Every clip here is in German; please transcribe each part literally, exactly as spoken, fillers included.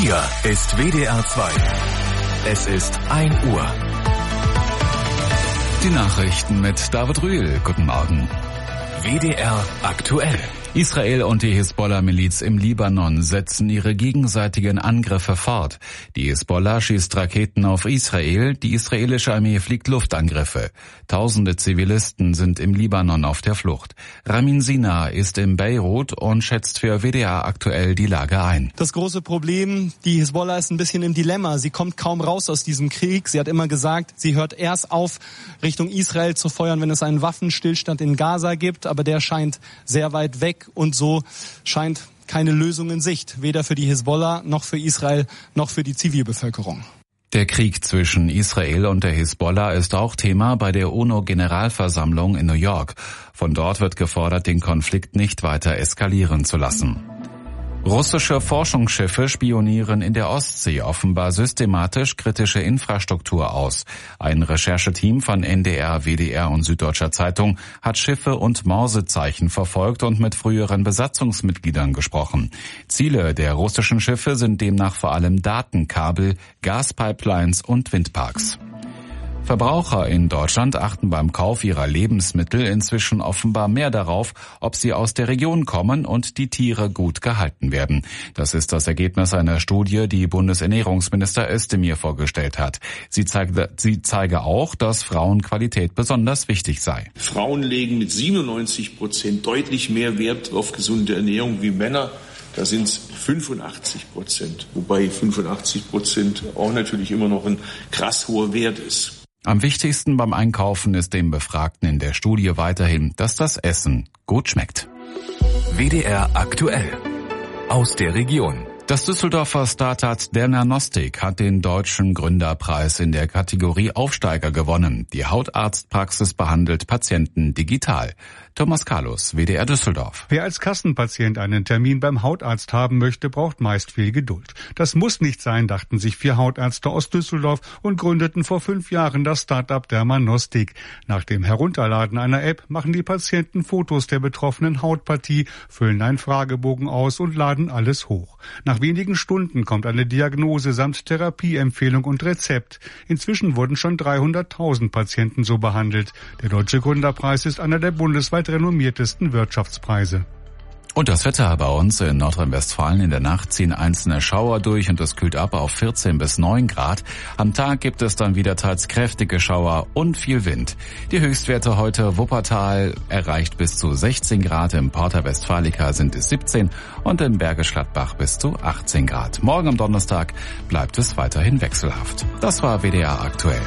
Hier ist W D R zwei. Es ist ein Uhr. Die Nachrichten mit David Rühl. Guten Morgen. W D R aktuell. Israel und die Hisbollah-Miliz im Libanon setzen ihre gegenseitigen Angriffe fort. Die Hisbollah schießt Raketen auf Israel, die israelische Armee fliegt Luftangriffe. Tausende Zivilisten sind im Libanon auf der Flucht. Ramin Sina ist in Beirut und schätzt für W D R aktuell die Lage ein. Das große Problem, die Hisbollah ist ein bisschen im Dilemma. Sie kommt kaum raus aus diesem Krieg. Sie hat immer gesagt, sie hört erst auf, Richtung Israel zu feuern, wenn es einen Waffenstillstand in Gaza gibt. Aber der scheint sehr weit weg. Und so scheint keine Lösung in Sicht, weder für die Hisbollah noch für Israel noch für die Zivilbevölkerung. Der Krieg zwischen Israel und der Hisbollah ist auch Thema bei der UNO-Generalversammlung in New York. Von dort wird gefordert, den Konflikt nicht weiter eskalieren zu lassen. Russische Forschungsschiffe spionieren in der Ostsee offenbar systematisch kritische Infrastruktur aus. Ein Rechercheteam von N D R, W D R und Süddeutscher Zeitung hat Schiffe und Morsezeichen verfolgt und mit früheren Besatzungsmitgliedern gesprochen. Ziele der russischen Schiffe sind demnach vor allem Datenkabel, Gaspipelines und Windparks. Verbraucher in Deutschland achten beim Kauf ihrer Lebensmittel inzwischen offenbar mehr darauf, ob sie aus der Region kommen und die Tiere gut gehalten werden. Das ist das Ergebnis einer Studie, die Bundesernährungsminister Özdemir vorgestellt hat. Sie zeige, sie zeige auch, dass Frauenqualität besonders wichtig sei. Frauen legen mit siebenundneunzig Prozent deutlich mehr Wert auf gesunde Ernährung wie Männer. Da sind es fünfundachtzig Prozent, wobei fünfundachtzig Prozent auch natürlich immer noch ein krass hoher Wert ist. Am wichtigsten beim Einkaufen ist dem Befragten in der Studie weiterhin, dass das Essen gut schmeckt. W D R aktuell. Aus der Region. Das Düsseldorfer Startup Dernanostik hat den Deutschen Gründerpreis in der Kategorie Aufsteiger gewonnen. Die Hautarztpraxis behandelt Patienten digital. Thomas Carlos, W D R Düsseldorf. Wer als Kassenpatient einen Termin beim Hautarzt haben möchte, braucht meist viel Geduld. Das muss nicht sein, dachten sich vier Hautärzte aus Düsseldorf und gründeten vor fünf Jahren das Startup Dermanostik. Nach dem Herunterladen einer App machen die Patienten Fotos der betroffenen Hautpartie, füllen einen Fragebogen aus und laden alles hoch. Nach wenigen Stunden kommt eine Diagnose samt Therapieempfehlung und Rezept. Inzwischen wurden schon dreihunderttausend Patienten so behandelt. Der Deutsche Gründerpreis ist einer der bundesweit renommiertesten Wirtschaftspreise. Und das Wetter bei uns in Nordrhein-Westfalen. In der Nacht ziehen einzelne Schauer durch und es kühlt ab auf vierzehn bis neun Grad. Am Tag gibt es dann wieder teils kräftige Schauer und viel Wind. Die Höchstwerte heute: Wuppertal erreicht bis zu sechzehn Grad, im Porta Westfalica sind es siebzehn und im Bergisch Gladbach bis zu achtzehn Grad. Morgen am Donnerstag bleibt es weiterhin wechselhaft. Das war W D R aktuell.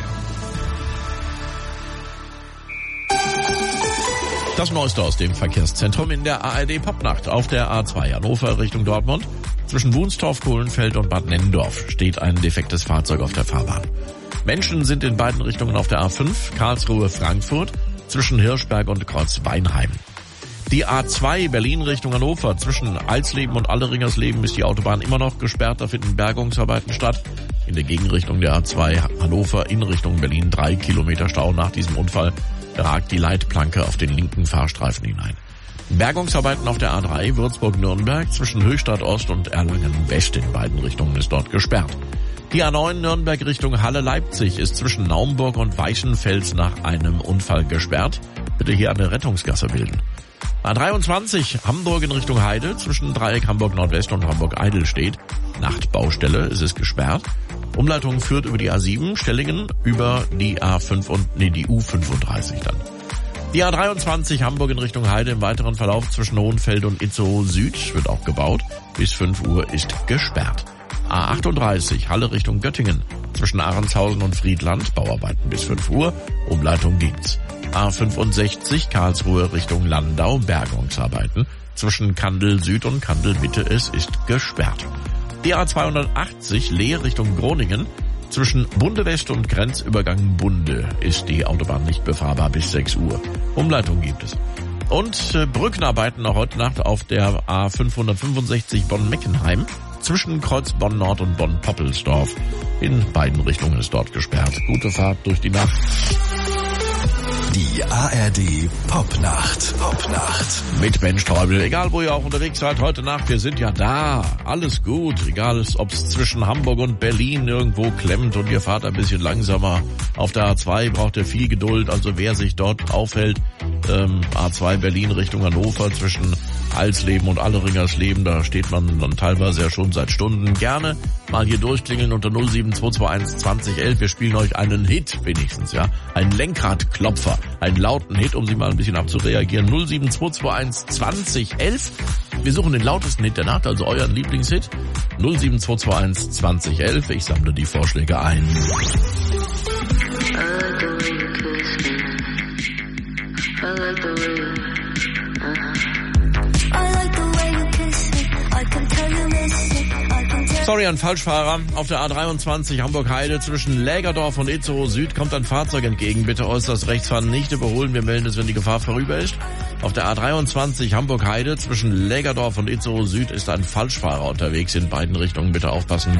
Das Neueste aus dem Verkehrszentrum in der A R D-Popnacht. Auf der A zwei Hannover Richtung Dortmund. Zwischen Wunstorf, Kohlenfeld und Bad Nennendorf steht ein defektes Fahrzeug auf der Fahrbahn. Menschen sind in beiden Richtungen auf der A fünf, Karlsruhe-Frankfurt, zwischen Hirschberg und Kreuzweinheim. Die A zwei Berlin Richtung Hannover, zwischen Alsleben und Alleringersleben ist die Autobahn immer noch gesperrt, da finden Bergungsarbeiten statt. In der Gegenrichtung der A zwei Hannover in Richtung Berlin drei Kilometer Stau. Nach diesem Unfall ragt die Leitplanke auf den linken Fahrstreifen hinein. Bergungsarbeiten auf der A drei Würzburg-Nürnberg zwischen Höchstadt Ost und Erlangen-West in beiden Richtungen ist dort gesperrt. Die A neun Nürnberg Richtung Halle-Leipzig ist zwischen Naumburg und Weichenfels nach einem Unfall gesperrt. Bitte hier eine Rettungsgasse bilden. A dreiundzwanzig Hamburg in Richtung Heide zwischen Dreieck Hamburg Nordwest und Hamburg Eidelstedt. Nachtbaustelle, es ist gesperrt. Umleitung führt über die A sieben Stellingen über die A fünf und nee, die U fünfunddreißig dann. Die A dreiundzwanzig Hamburg in Richtung Heide im weiteren Verlauf zwischen Hohenfeld und Itzehoe Süd wird auch gebaut. Bis fünf Uhr ist gesperrt. A achtunddreißig Halle Richtung Göttingen zwischen Ahrenshausen und Friedland, Bauarbeiten bis fünf Uhr, Umleitung gibt's. A fünfundsechzig Karlsruhe Richtung Landau, Bergungsarbeiten zwischen Kandel Süd und Kandel Mitte, es ist gesperrt. Die A zweihundertachtzig Leer Richtung Groningen zwischen Bunde West und Grenzübergang Bunde ist die Autobahn nicht befahrbar bis sechs Uhr. Umleitung gibt es. Und äh, Brückenarbeiten noch heute Nacht auf der A fünfhundertfünfundsechzig Bonn-Meckenheim zwischen Kreuz Bonn-Nord und Bonn-Poppelsdorf. In beiden Richtungen ist dort gesperrt. Gute Fahrt durch die Nacht. Die A R D Popnacht. Popnacht. Mit Ben Streubel. Egal, wo ihr auch unterwegs seid heute Nacht, wir sind ja da. Alles gut. Egal, ob es zwischen Hamburg und Berlin irgendwo klemmt und ihr fahrt ein bisschen langsamer. Auf der A zwei braucht ihr viel Geduld. Also wer sich dort aufhält, ähm, A zwei Berlin Richtung Hannover zwischen Alsleben und Alleringersleben, da steht man dann teilweise ja schon seit Stunden. Gerne mal hier durchklingeln unter null sieben zwei zwei eins zwanzig elf. Wir spielen euch einen Hit wenigstens, ja. Einen Lenkradklopfer, einen lauten Hit, um sie mal ein bisschen abzureagieren. null sieben zwei zwei eins zwanzig elf. Wir suchen den lautesten Hit der Nacht, also euren Lieblingshit. null sieben zwei zwei eins zwanzig elf. Ich sammle die Vorschläge ein. Sorry an Falschfahrer. Auf der A dreiundzwanzig Hamburg-Heide zwischen Lägerdorf und Itzehoe Süd kommt ein Fahrzeug entgegen. Bitte äußerst rechts fahren, nicht überholen. Wir melden es, wenn die Gefahr vorüber ist. Auf der A dreiundzwanzig Hamburg-Heide zwischen Lägerdorf und Itzehoe Süd ist ein Falschfahrer unterwegs. In beiden Richtungen bitte aufpassen.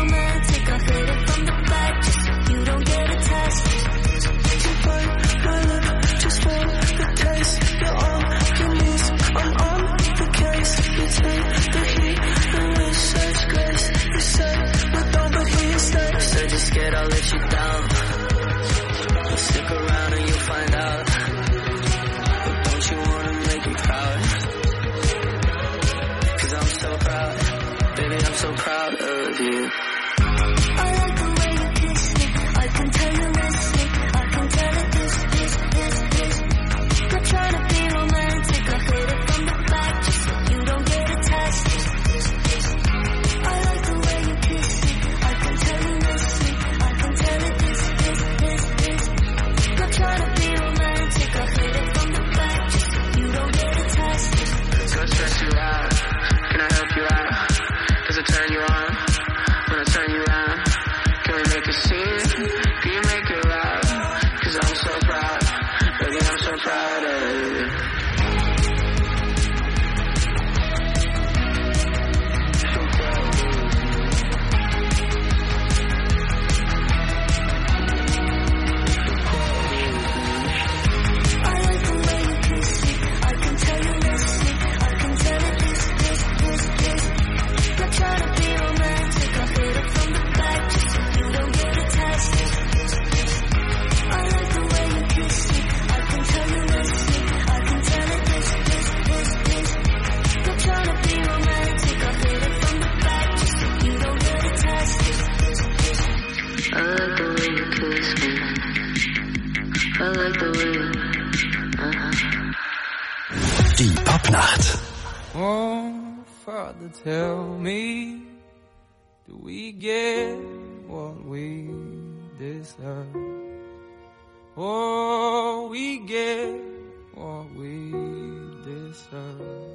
I'll let you down. Stick around and you'll find out. But don't you wanna make me proud? Cause I'm so proud. Baby, I'm so proud of you. I like the way you kiss me. I can tell you miss me. I can tell it this, this, this, this. Not trying to be romantic. I hit it from the back just so you don't get attached. I like the way you kiss me. I can tell you miss me. Trying to be romantic, I hit it from the back just so you don't get attached. Go stress you out, can I help you out? Does it turn you on when I turn you around? Can we make a scene? Can you make it loud? Cause I'm so proud, baby, I'm so proud of you. Die Popnacht. Oh, Father, tell me, do we get what we deserve? Oh, we get what we deserve.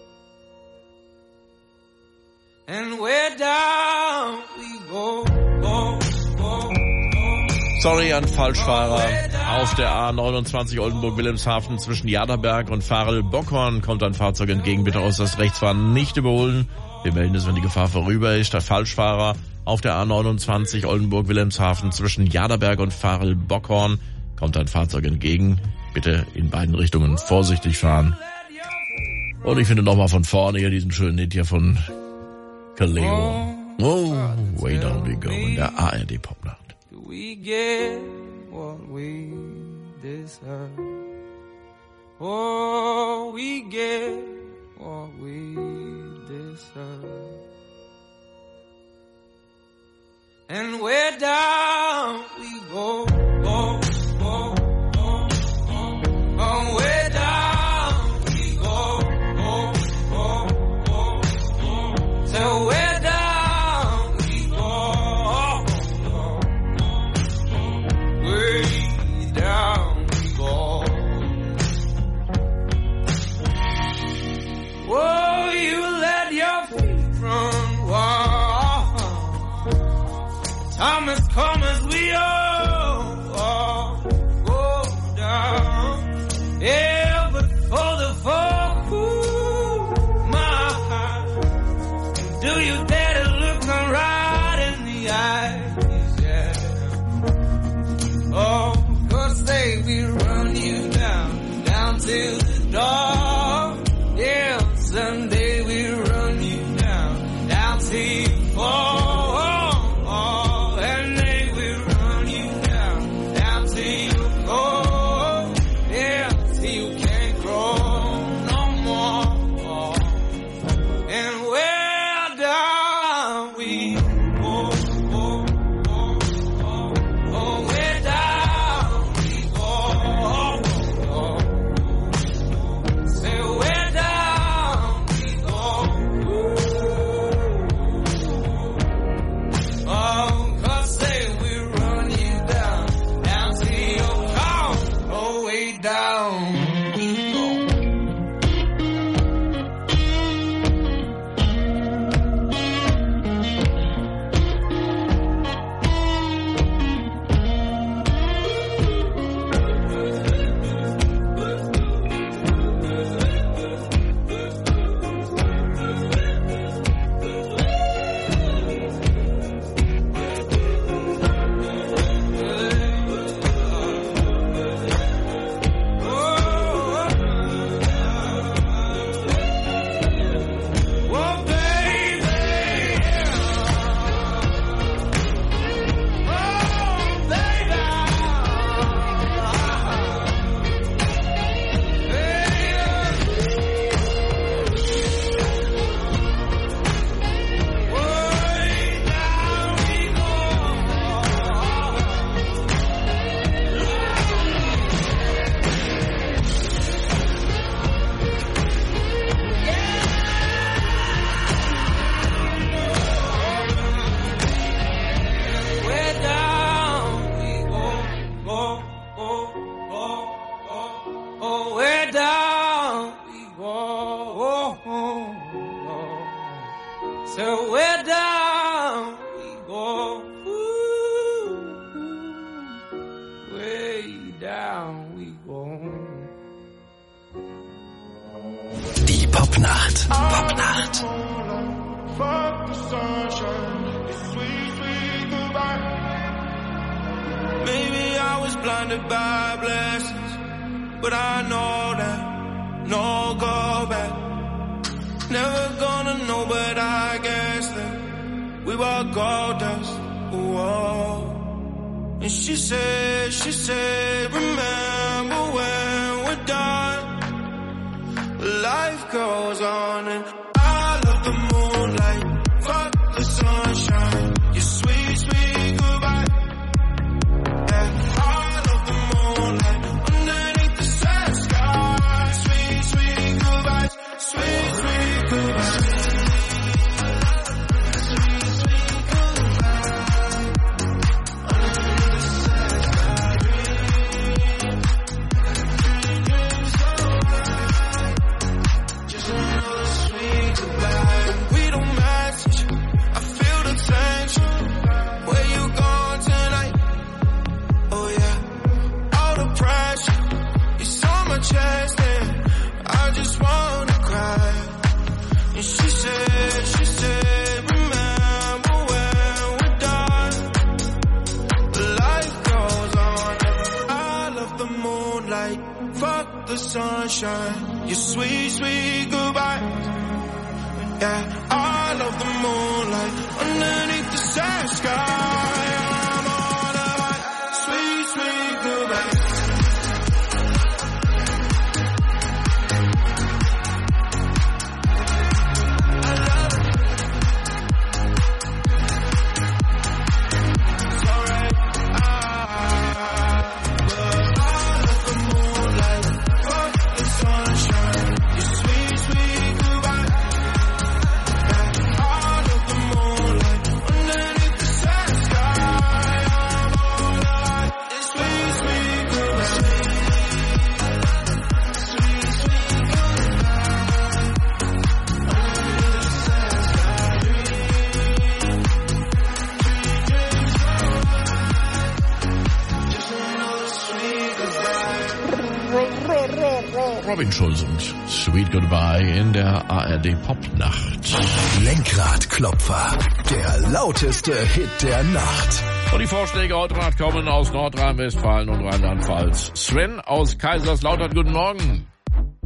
And where down we go, go, go, go. Sorry an Falschfahrer. Auf der A neunundzwanzig Oldenburg-Wilhelmshaven zwischen Jaderberg und Farel-Bockhorn kommt ein Fahrzeug entgegen. Bitte äußerst rechts fahren, nicht überholen. Wir melden es, wenn die Gefahr vorüber ist. Der Falschfahrer auf der A neunundzwanzig Oldenburg-Wilhelmshaven zwischen Jaderberg und Farel-Bockhorn kommt ein Fahrzeug entgegen. Bitte in beiden Richtungen vorsichtig fahren. Und ich finde nochmal von vorne hier diesen schönen Hit hier von Kaleo. Oh, way down we go in der A R D Popnacht. We get what we deserve. Oh, we get what we deserve. And where down we go, go, go, go, go. Oh, where down we go, go, go, go, go. So where down we go, go, go. Way down we go. Whoa, you let your feet run wild. Time has come as we all, all go down. Yeah, but for the folk who my, do you dare to look them right in the eyes? Yeah. Oh, 'cause they will run you see you fall, and they will run you down, down till you fall. Yeah, till you can't grow no more. And where down we go, go, go, go, go, where down we go, go, go. Say where down we go. Oh, 'cause say we run you down, down to your car, oh way down we go. Oh, baby. Oh, baby. Way down we Where down we go, go, go, go, go, oh, where down we go, oh, oh, oh. So where down we go, ooh, way down we go. Die Popnacht. Popnacht. Fuck the sunshine, it's sweet, sweet goodbye. Maybe I was blinded by blessings, but I know that no go back. Never gonna know, but I guess that we were gold dust. Whoa. And she said, she said, remember when we're done. Life goes on and I love the moonlight, fuck the sunshine, your sweet, sweet goodbye. Yeah, I love the moonlight, underneath the sad sky, sweet, sweet goodbyes, sweet, sweet goodbyes. Chest and I just wanna cry. And she said, she said, remember when we're done. Life goes on. I love the moonlight, fuck the sunshine, your sweet, sweet goodbye. Yeah, I love the moonlight, underneath the sad sky. I'm on a high, sweet, sweet goodbye. Robin Schulz und Sweet Goodbye in der A R D Popnacht. Lenkradklopfer, der lauteste Hit der Nacht. Und die Vorschläge heute Nacht kommen aus Nordrhein-Westfalen und Rheinland-Pfalz. Sven aus Kaiserslautern, guten Morgen.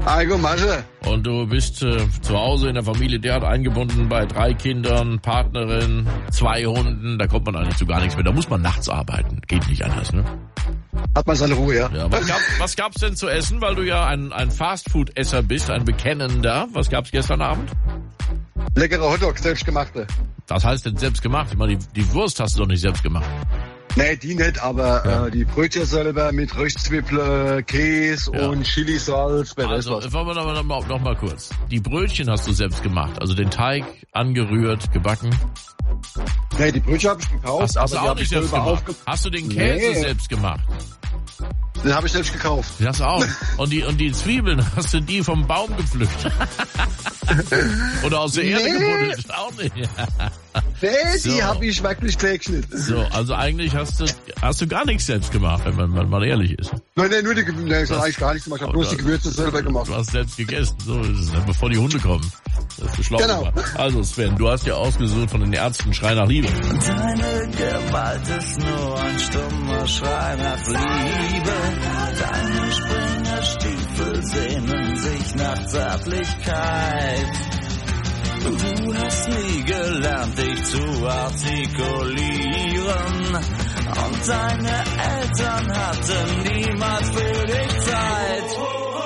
Algo Masche. Und du bist äh, zu Hause in der Familie derart eingebunden bei drei Kindern, Partnerin, zwei Hunden. Da kommt man eigentlich zu gar nichts mehr. Da muss man nachts arbeiten. Geht nicht anders, ne? Hat man seine Ruhe, ja. Ja, was, gab, was gab's denn zu essen? Weil du ja ein, ein Fastfood-Esser bist, ein Bekennender. Was gab's gestern Abend? Leckere Hotdogs, selbstgemachte. Was heißt denn selbst gemacht? Ich meine, die, die Wurst hast du doch nicht selbst gemacht. Nee, die nicht, aber ja. äh, die Brötchen selber mit Röstzwiebeln, Käse ja. und Chilisalz. Also, wollen wir noch, noch, mal, noch mal kurz. Die Brötchen hast du selbst gemacht, also den Teig angerührt, gebacken? Nee, die Brötchen habe ich gekauft. Hast, hast du auch nicht selbst gemacht? Hast du den Käse nee. selbst gemacht? Den habe ich selbst gekauft. Das auch. Und die, und die Zwiebeln, hast du die vom Baum gepflückt? Oder aus der nee. Erde gebuddelt? Auch nicht. Nee, so. Die habe ich wirklich weggeschnitten. So, also eigentlich hast du, hast du gar nichts selbst gemacht, wenn man, wenn man ehrlich ist. Nein, nein, nur die Gewürze. Nee, ich habe eigentlich gar nichts gemacht. Ich habe bloß die Gewürze selber gemacht. Du hast selbst gegessen, so ist es, bevor die Hunde kommen. Das ist schlau. Genau. Also Sven, du hast ja ausgesucht von den Ärzten Schrei nach Liebe. Deine Gewalt ist nur ein stummer Schrei nach Liebe. Deine Springerstiefel sehnen sich nach Zärtlichkeit. Du hast nie gelernt, dich zu artikulieren. Und deine Eltern hatten niemals für dich Zeit.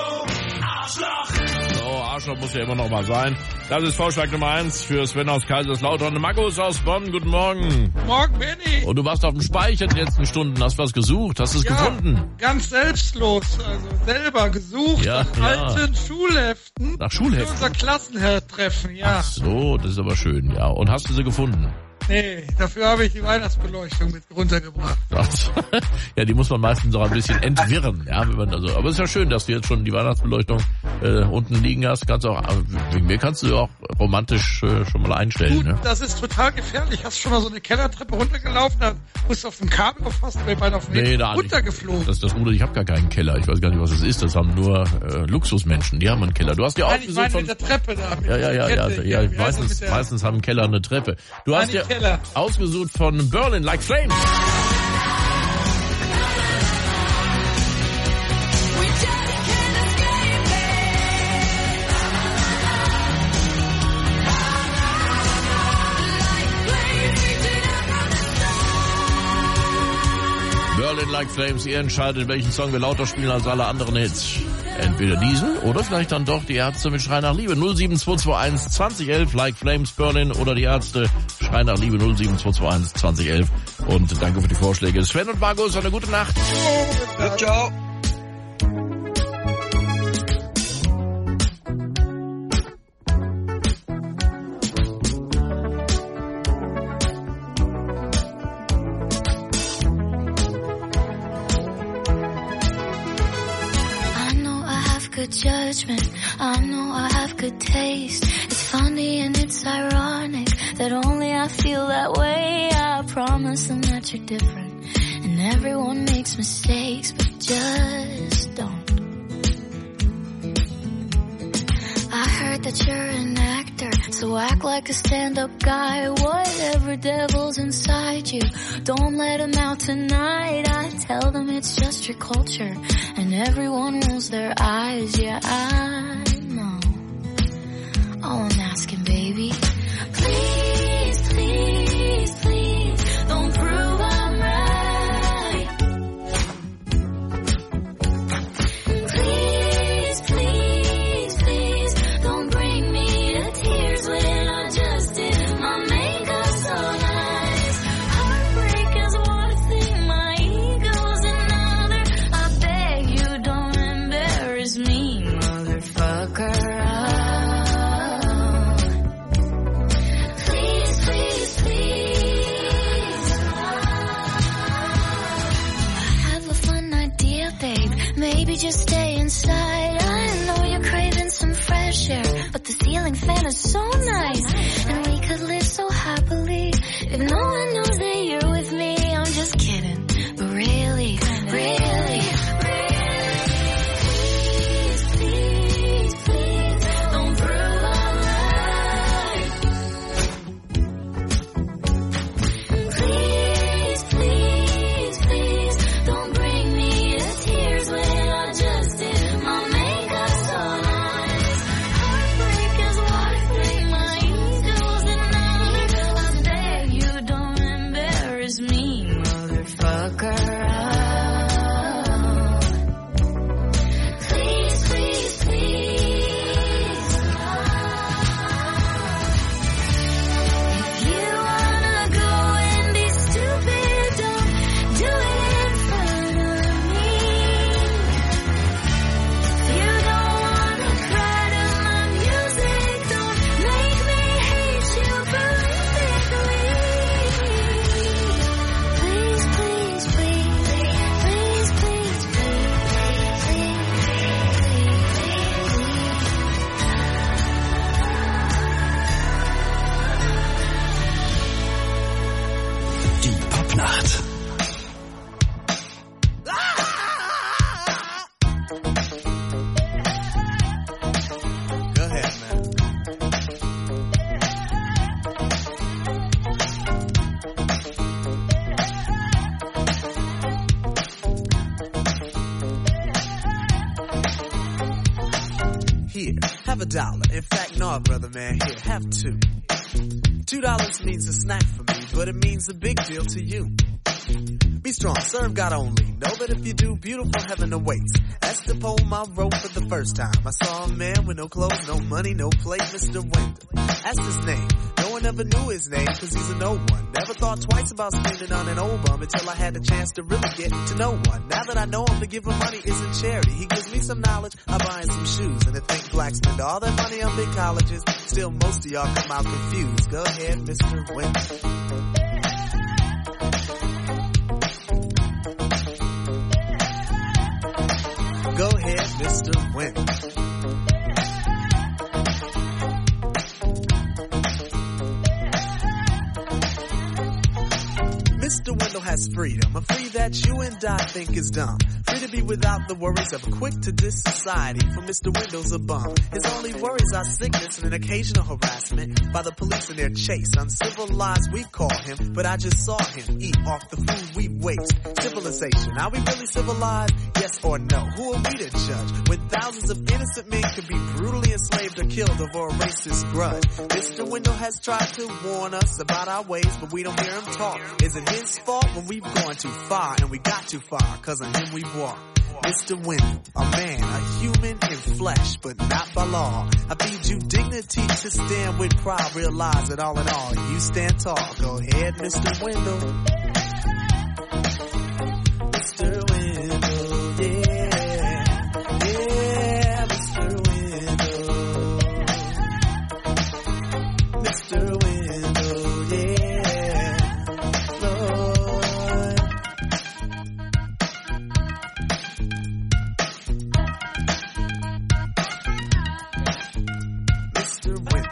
Arschloch muss ja immer noch mal sein. Das ist Vorschlag Nummer eins für Sven aus Kaiserslautern. Markus aus Bonn, guten Morgen. Morgen, Benni. Und du warst auf dem Speicher die letzten Stunden, hast was gesucht, hast es ja, gefunden? Ganz selbstlos, also selber gesucht ja, nach ja. alten Schulheften. Nach Schulheften? Für unser Klassenhertreffen, ja. Ach so, das ist aber schön, ja. Und hast du sie gefunden? Nee, dafür habe ich die Weihnachtsbeleuchtung mit runtergebracht. Ja, die muss man meistens auch ein bisschen entwirren, ja, wenn man also. Aber es ist ja schön, dass du jetzt schon die Weihnachtsbeleuchtung äh, unten liegen hast. Kannst auch, wegen mir kannst du auch romantisch äh, schon mal einstellen. Gut, ne? Das ist total gefährlich. Hast du schon mal so eine Kellertreppe runtergelaufen, dann musst du auf dem Kabel aufpassen, wäre beinahe auf den nee, runtergeflogen. Das ist das Gute, ich habe gar keinen Keller. Ich weiß gar nicht, was das ist. Das haben nur äh, Luxusmenschen, die haben einen Keller. Du hast ja auch ich meine von mit der Treppe da. Mit ja, ja, ja, ja, Kette, ja, ja, meistens, meistens haben Keller eine Treppe. Du hast ja Keller. ausgesucht von Berlin Like Flames. Berlin Like Flames, ihr entscheidet, welchen Song wir lauter spielen als alle anderen Hits. Entweder diesen oder vielleicht dann doch die Ärzte mit Schrei nach Liebe. null sieben zwei zwei eins zwanzig elf, Like Flames Berlin oder die Ärzte Schrei nach Liebe null sieben zwei zwei eins zwanzig elf. Und danke für die Vorschläge. Sven und Markus, eine gute Nacht. Ja, ciao. Good judgment, I know I have good taste. It's funny and it's ironic that only I feel that way. I promise them that you're different and everyone makes mistakes, but just don't. I heard that you're an actor, so act like a stand-up guy. Whatever devil's inside you, don't let him out tonight. I tell them it's just your culture and everyone rolls their eyes. Yeah, I know. All I'm asking, baby, please, please, please, don't prove I'm right. Please, please, please, don't bring me to tears when I just did my makeup so nice. Heartbreak is one thing, my ego's another. I beg you don't embarrass me, motherfucker. Please, please, please. I have a fun idea, babe. Maybe just stay inside. I know you're craving some fresh air, but the ceiling fan is so nice, and we could live so happily if no one knows that you're with me. I'm just kidding, but really, really, please, please, please, don't prove I'm right. Please, please, please, don't bring me to tears when I just did my makeup so nice. Popnacht. Go ahead, man. Here, have a dollar. In fact, no, brother man, here, have two. Two dollars means a snack for me, but it means a big deal to you. Be strong, serve God only. Know that if you do, beautiful heaven awaits. That's the poem I wrote for the first time. I saw a man with no clothes, no money, no plate, Mister Wendell. That's his name. No one ever knew his name, cause he's a no one. Never thought twice about spending on an old bum until I had the chance to really get to know one. Now that I know him, to give him money isn't charity. He gives me some knowledge, I buy him some shoes. And to think blacks spend all their money on big colleges, still most of y'all come out confused. Go ahead, Mister Wendell. Go ahead, Mister Wendell. Mister Wendell has freedom, a free that you and I think is dumb. Free to be without the worries of a quick-to-diss society, for Mister Wendell's a bum. His only worries are sickness and an occasional harassment by the police in their chase. Uncivilized we call him, but I just saw him eat off the food we waste. Civilization, are we really civilized? Yes or no? Who are we to judge when thousands of innocent men could be brutally enslaved or killed over a racist grudge? Mister Wendell has tried to warn us about our ways, but we don't hear him talk. Is it his fault when we've gone too far, and we got too far, cause on him we walk? Mister Wendell, a man, a human in flesh, but not by law. I feed you dignity to stand with pride, realize that all in all, you stand tall. Go ahead, Mister Wendell. Mister Wendell, yeah, yeah, Mister Wendell. Mister Wendell, yeah, Lord. Mister Wendell.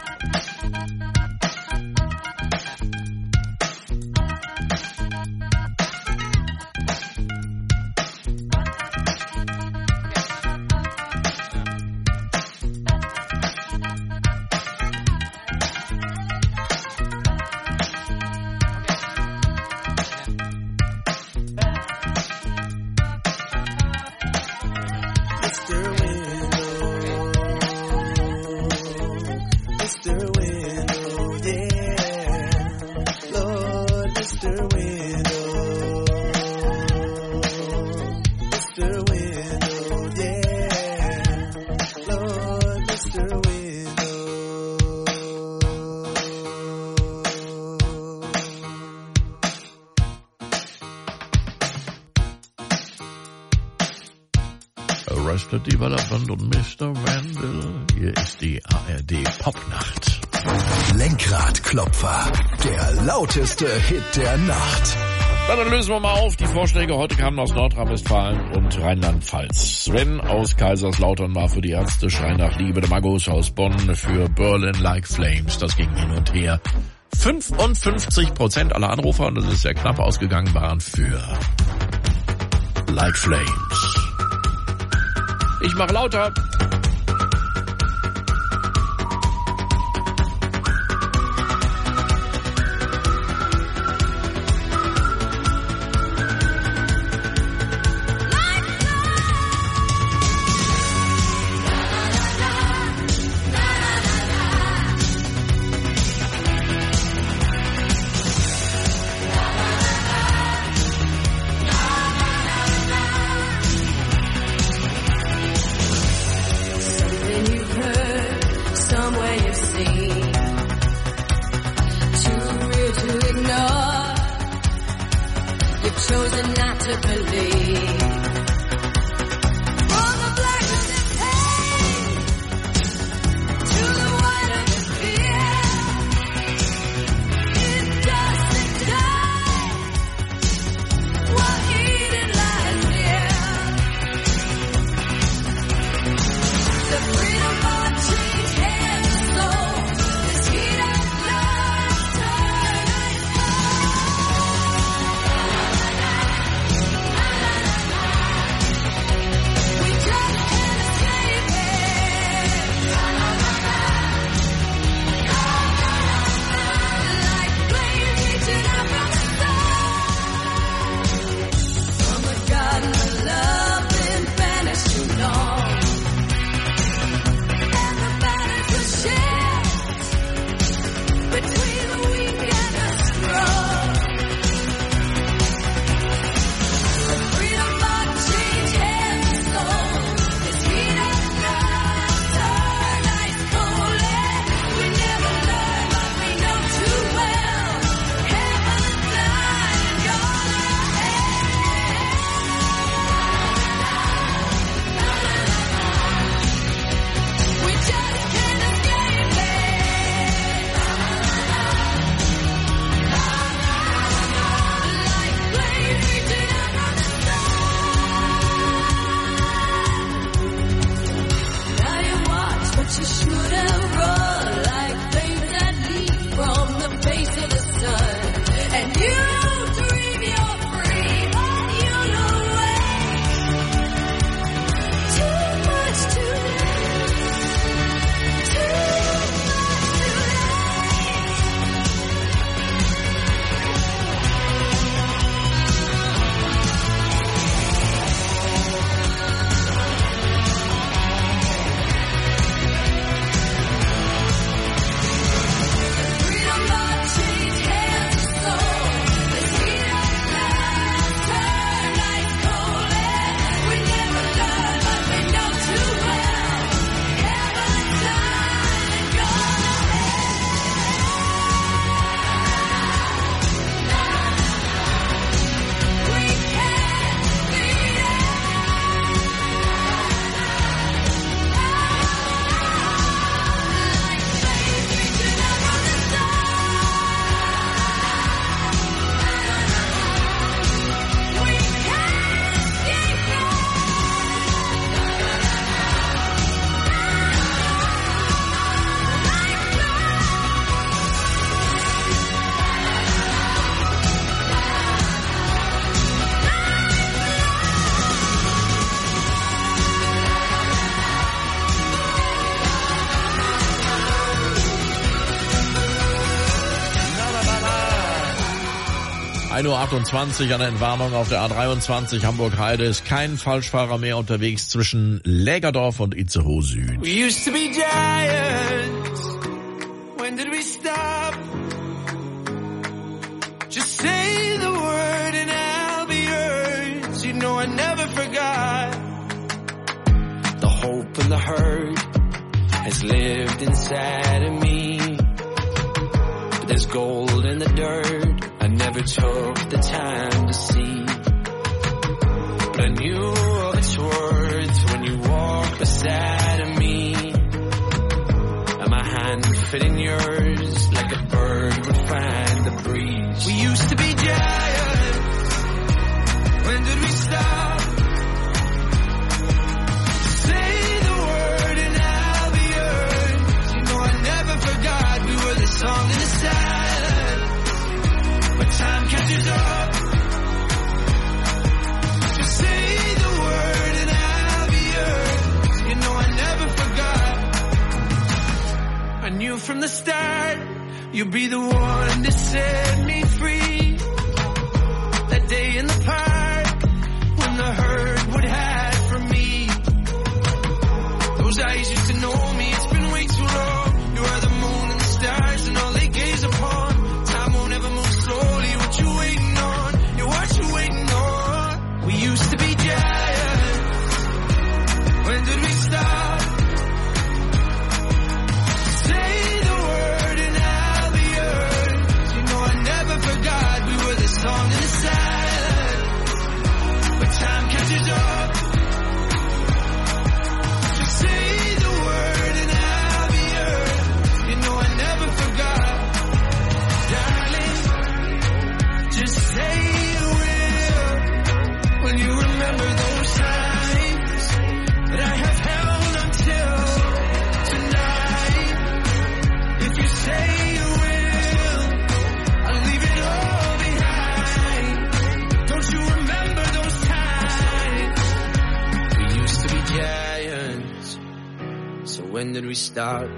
Arrested Development und Mister Wendell. Hier ist die A R D Popnacht. Lenkradklopfer, der lauteste Hit der Nacht. Dann lösen wir mal auf. Die Vorschläge heute kamen aus Nordrhein-Westfalen und Rheinland-Pfalz. Sven aus Kaiserslautern war für die Ärzte, Schrei nach Liebe. Der Margus aus Bonn für Berlin Like Flames. Das ging hin und her. fünfundfünfzig Prozent aller Anrufer, und das ist sehr knapp ausgegangen, waren für Like Flames. Ich mach lauter. chosen not to believe. From the blackness of pain to the white of fear, it doesn't die while Eden lies near. The freedom of change and soul, this heat of love, turn and cold. ein Uhr achtundzwanzig an der Entwarnung auf der A dreiundzwanzig Hamburg-Heide ist kein Falschfahrer mehr unterwegs zwischen Lägerdorf und Itzehoe Süd. We used to be giants. When did we stop? Just say the word and I'll be yours. You know I never forgot. The hope and the hurt has lived inside of me. But there's gold in the dirt I never took the time to see. But I knew of its worth when you walked beside of me. And my hand fit in yours like a bird would find the breeze. We used to be giants. When did we stop? Say the word and I'll be yours. You know I never forgot we were the song in the silence. But time catches up. Just say the word and I'll be yours. You know I never forgot. I knew from the start you'd be the one to set me free. That day in the park when the herd would hide from me. Those eyes used to know me, it's been way too long. You are the moon and the stars and all they gaze upon. Time won't ever move slowly, what you waiting on? Yeah, what you waiting on? We used to be giants. When did we stop? Say the word and I'll be yours. You know I never forgot we were the song in the silence. But time catches up. Just say the word and I'll be yours. You know I never forgot. Darling, just say you will. When you remember those times that I have held until tonight. If you say you will, I'll leave it all behind. Don't you remember those times? We used to be giants. So when did we start?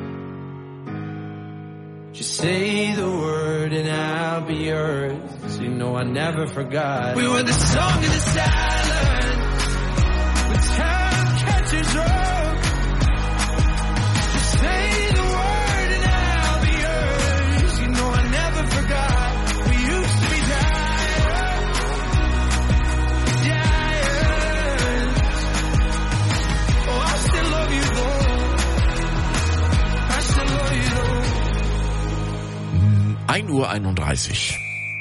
Just say the word and I'll be yours. You know I never forgot. We were the song in the silence. When time catches up. Just say the word and I'll be yours. You know I never forgot. We used to be giants. Giants. Oh, I still love you though. I still love you though. ein Uhr einunddreißig.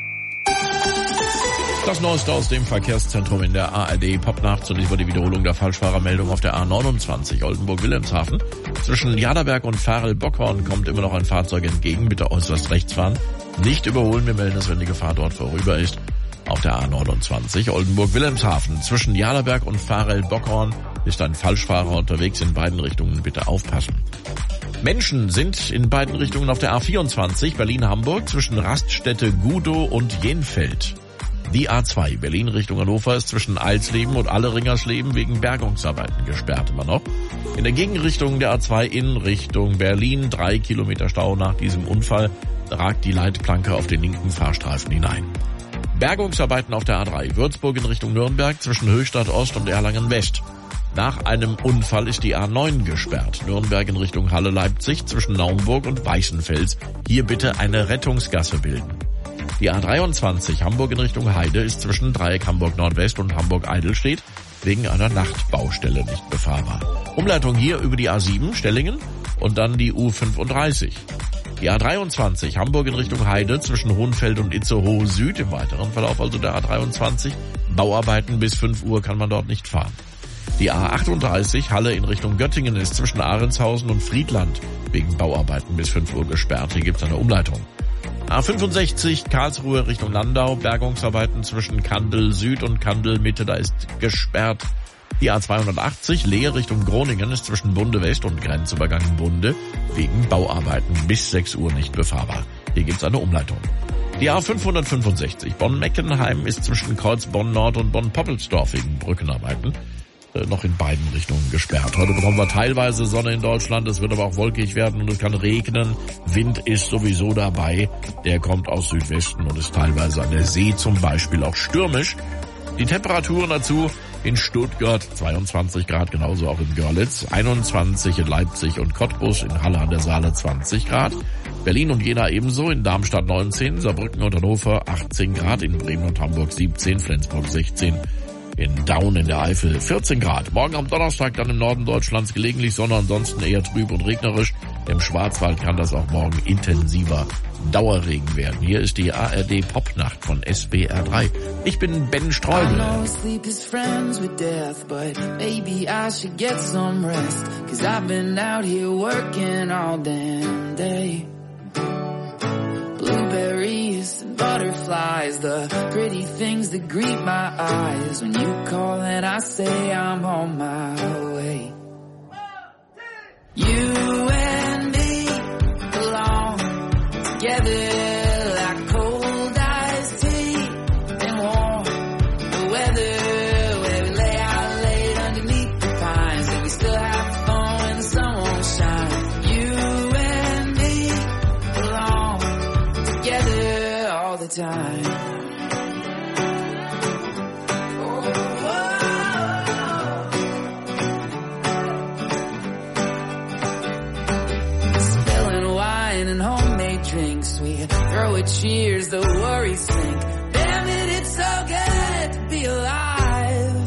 Das Neueste aus dem Verkehrszentrum in der A R D Popnacht. Zunächst war die Wiederholung der Falschfahrermeldung auf der A neunundzwanzig Oldenburg-Wilhelmshaven. Zwischen Jaderberg und Farel-Bockhorn kommt immer noch ein Fahrzeug entgegen. Bitte äußerst rechts fahren. Nicht überholen, wir melden es, wenn die Gefahr dort vorüber ist. Auf der A neunundzwanzig Oldenburg-Wilhelmshaven. Zwischen Jaderberg und Farel-Bockhorn ist ein Falschfahrer unterwegs in beiden Richtungen. Bitte aufpassen. Menschen sind in beiden Richtungen auf der A vierundzwanzig Berlin-Hamburg zwischen Raststätte Gudow und Jenfeld. Die A zwei Berlin Richtung Hannover ist zwischen Eilsleben und Alleringersleben wegen Bergungsarbeiten gesperrt immer noch. In der Gegenrichtung der A zwei in Richtung Berlin drei Kilometer Stau nach diesem Unfall ragt die Leitplanke auf den linken Fahrstreifen hinein. Bergungsarbeiten auf der A drei Würzburg in Richtung Nürnberg zwischen Höchstadt Ost und Erlangen West. Nach einem Unfall ist die A neun gesperrt. Nürnberg in Richtung Halle-Leipzig zwischen Naumburg und Weißenfels. Hier bitte eine Rettungsgasse bilden. Die A dreiundzwanzig Hamburg in Richtung Heide ist zwischen Dreieck Hamburg Nordwest und Hamburg-Eidelstedt wegen einer Nachtbaustelle nicht befahrbar. Umleitung hier über die A sieben Stellingen und dann die U fünfunddreißig. Die A dreiundzwanzig Hamburg in Richtung Heide zwischen Hohenfeld und Itzehoe Süd. Im weiteren Verlauf also der A dreiundzwanzig. Bauarbeiten bis fünf Uhr kann man dort nicht fahren. Die A achtunddreißig Halle in Richtung Göttingen ist zwischen Ahrenshausen und Friedland wegen Bauarbeiten bis fünf Uhr gesperrt. Hier gibt es eine Umleitung. A fünfundsechzig Karlsruhe Richtung Landau, Bergungsarbeiten zwischen Kandel Süd und Kandel Mitte, da ist gesperrt. Die A zweihundertachtzig Leer Richtung Groningen ist zwischen Bunde West und Grenzübergang Bunde wegen Bauarbeiten bis sechs Uhr nicht befahrbar. Hier gibt's eine Umleitung. Die A fünfhundertfünfundsechzig Bonn-Meckenheim ist zwischen Kreuz Bonn-Nord und Bonn-Poppelsdorf wegen Brückenarbeiten. äh, noch in beiden Richtungen gesperrt. Heute bekommen wir teilweise Sonne in Deutschland, es wird aber auch wolkig werden und es kann regnen. Wind ist sowieso dabei, der kommt aus Südwesten und ist teilweise an der See zum Beispiel auch stürmisch. Die Temperaturen dazu in Stuttgart zweiundzwanzig Grad, genauso auch in Görlitz, einundzwanzig in Leipzig und Cottbus, in Halle an der Saale zwanzig Grad, Berlin und Jena ebenso, in Darmstadt neunzehn, Saarbrücken und Hannover achtzehn Grad, in Bremen und Hamburg siebzehn, Flensburg sechzehn, in Daun in der Eifel vierzehn Grad. Morgen am Donnerstag dann im Norden Deutschlands gelegentlich Sonne, ansonsten eher trüb und regnerisch. Im Schwarzwald kann das auch morgen intensiver Dauerregen werden. Hier ist die A R D Popnacht von S W R drei. Ich bin Ben Streubel. Blueberries and butterflies, the pretty things that greet my eyes. When you call and I say I'm on my way. You and me belong together like cold iced tea and warm the weather, where we lay out late underneath the pines and we still have fun when the sun won't shine. You and me belong together all the time. Drinks, we throw a cheers, the worries sink. Damn it, it's so good to be alive.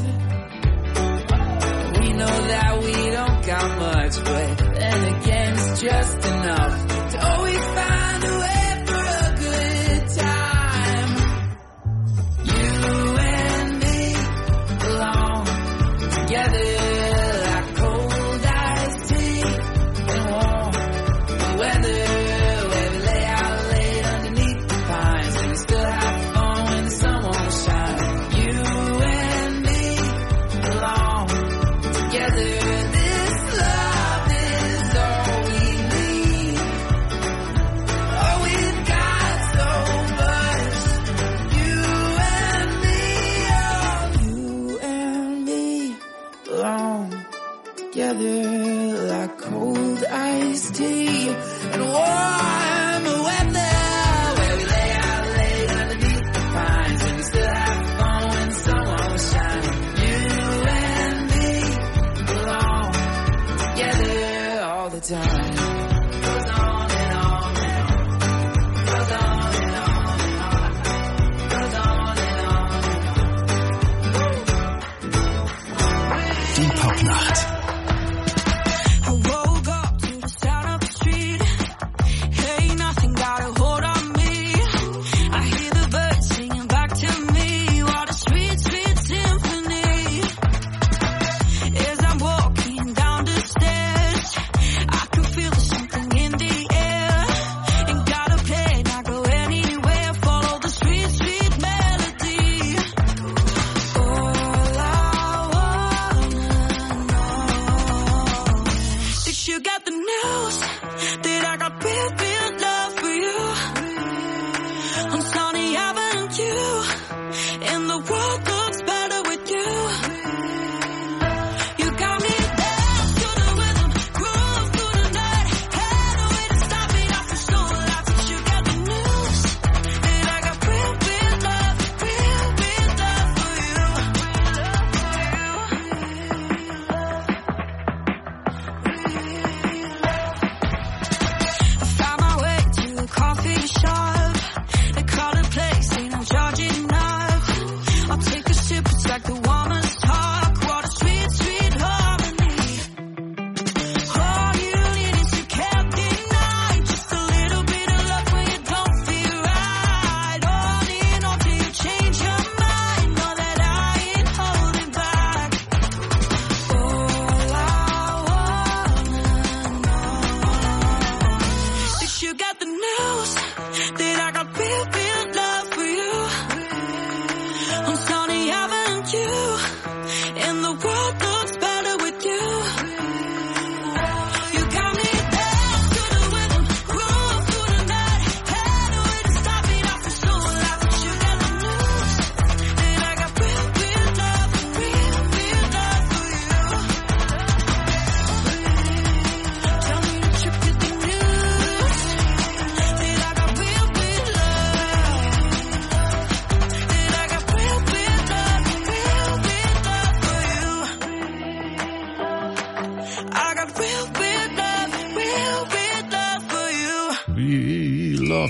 We know that we don't got much, but then again it's just enough to always find a way for a good time. You and me belong together like cold iced tea and warm the weather. Still have fun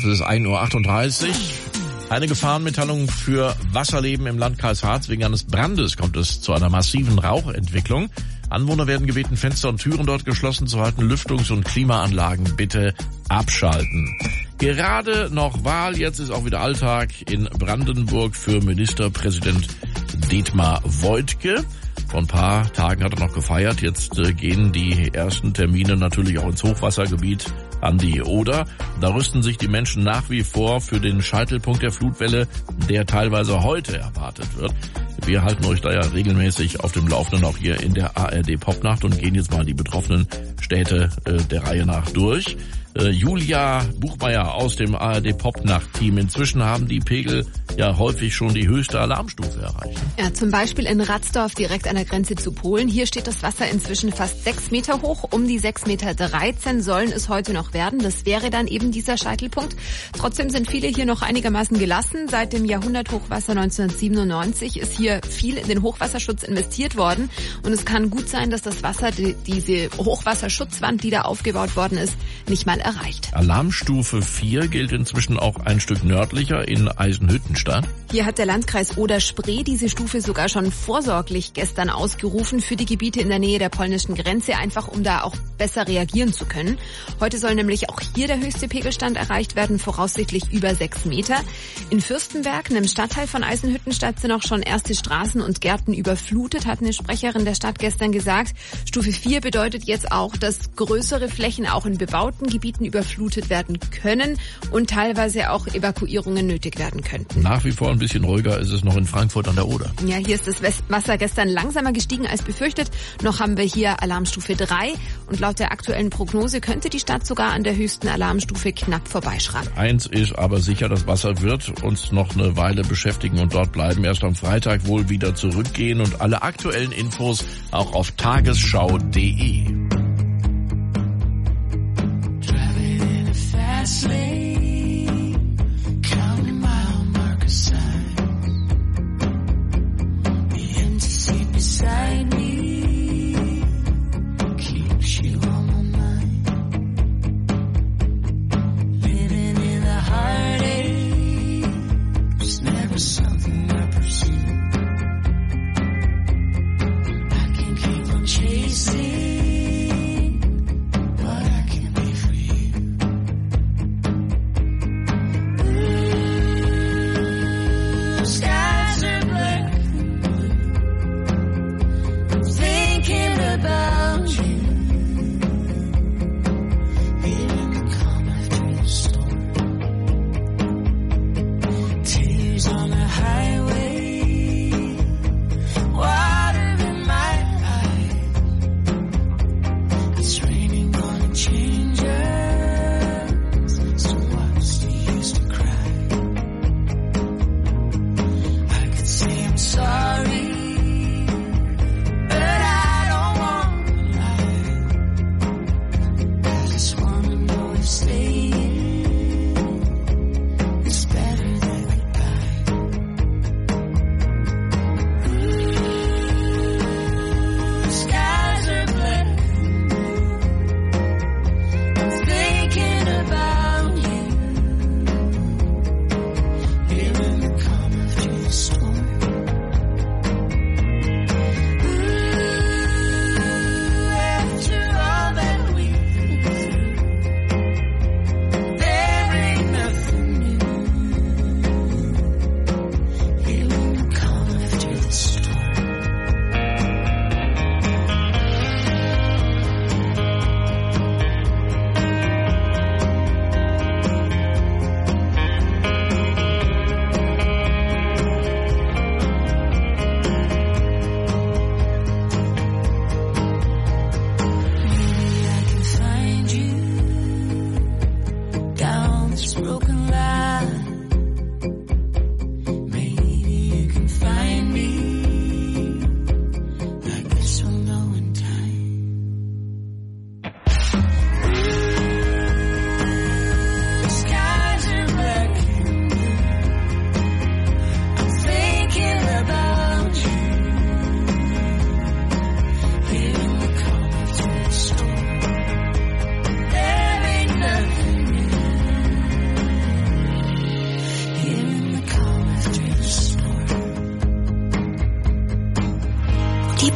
es ist ein Uhr achtunddreißig. Eine Gefahrenmitteilung für Wasserleben im Landkreis Harz. Wegen eines Brandes kommt es zu einer massiven Rauchentwicklung. Anwohner werden gebeten, Fenster und Türen dort geschlossen zu halten. Lüftungs- und Klimaanlagen bitte abschalten. Gerade noch Wahl, jetzt ist auch wieder Alltag in Brandenburg für Ministerpräsident Dietmar Woidke. Vor ein paar Tagen hat er noch gefeiert. Jetzt äh, gehen die ersten Termine natürlich auch ins Hochwassergebiet an die Oder. Da rüsten sich die Menschen nach wie vor für den Scheitelpunkt der Flutwelle, der teilweise heute erwartet wird. Wir halten euch da ja regelmäßig auf dem Laufenden, auch hier in der A R D Popnacht, und gehen jetzt mal die betroffenen Städte äh, der Reihe nach durch. Äh, Julia Buchmeier aus dem A R D Popnacht-Team. Inzwischen haben die Pegel ja häufig schon die höchste Alarmstufe erreicht. Ja, zum Beispiel in Ratzdorf direkt an der Grenze zu Polen. Hier steht das Wasser inzwischen fast sechs Meter hoch. Um die sechs Meter dreizehn sollen es heute noch werden. Das wäre dann eben dieser Scheitelpunkt. Trotzdem sind viele hier noch einigermaßen gelassen. Seit dem Jahrhunderthochwasser neunzehnhundertsiebenundneunzig ist hier viel in den Hochwasserschutz investiert worden. Und es kann gut sein, dass das Wasser, die, diese Hochwasserschutzwand, die da aufgebaut worden ist, nicht mal erreicht. Alarmstufe vier gilt inzwischen auch ein Stück nördlicher in Eisenhüttenstadt. Hier hat der Landkreis Oder-Spree diese Stufe sogar schon vorsorglich gestern ausgerufen für die Gebiete in der Nähe der polnischen Grenze, einfach um da auch besser reagieren zu können. Heute soll nämlich auch hier der höchste Pegelstand erreicht werden, voraussichtlich über sechs Meter. In Fürstenberg, einem Stadtteil von Eisenhüttenstadt, sind auch schon erste Straßen und Gärten überflutet, hat eine Sprecherin der Stadt gestern gesagt. Stufe vier bedeutet jetzt auch, dass größere Flächen auch in bebauten Gebieten überflutet werden können und teilweise auch Evakuierungen nötig werden könnten. Nach wie vor ein bisschen ruhiger ist es noch in Frankfurt an der Oder. Ja, hier ist das Wasser gestern langsamer gestiegen als befürchtet. Noch haben wir hier Alarmstufe drei und laut der aktuellen Prognose könnte die Stadt sogar an der höchsten Alarmstufe knapp vorbeischrammen. Eins ist aber sicher, das Wasser wird uns noch eine Weile beschäftigen und dort bleiben. Erst am Freitag wohl wieder zurückgehen, und alle aktuellen Infos auch auf tagesschau punkt de. Beside me, keeps you on my mind. Living in the heartache, it's never something I pursue. I can keep on chasing, but I can't be for you. Ooh, skies are black. Thinking about you, hearing the calm after the storm. Tears on the highway, water in my eyes. It's raining on changes, so what's the use to cry? I could say I'm sorry. Staying is better than goodbye.